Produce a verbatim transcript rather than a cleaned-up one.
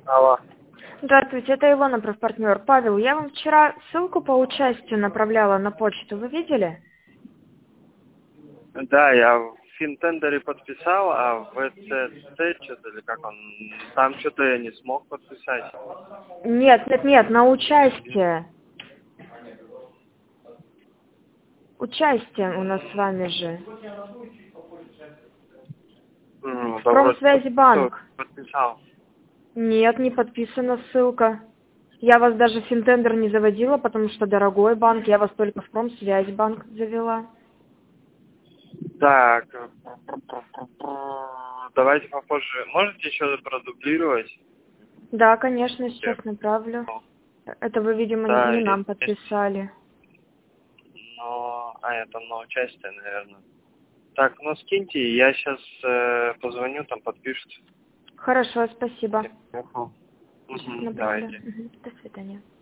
Алло. Здравствуйте, это Илона, профпартнер. Павел, я вам вчера ссылку по участию направляла на почту. Вы видели? Да, я в Финтендере подписал, а в вэ цэ тэ что-то или как он, там что-то я не смог подписать. Нет, нет, нет, на участие. Участие у нас с вами же. Ну, да вроде Промсвязьбанк. подписал. Нет, не подписана ссылка. Я вас даже в Финтендер не заводила, потому что дорогой банк. Я вас только в Промсвязьбанк завела. Так, давайте попозже. Можете еще продублировать? Да, конечно, сейчас направлю. Это вы, видимо, Да, не нам есть. подписали. Но, а, это на участие, наверное. Так, ну скиньте, я сейчас э, позвоню, там подпишут. Хорошо, спасибо. Угу, Сейчас давайте. направлю. Мгм. До свидания.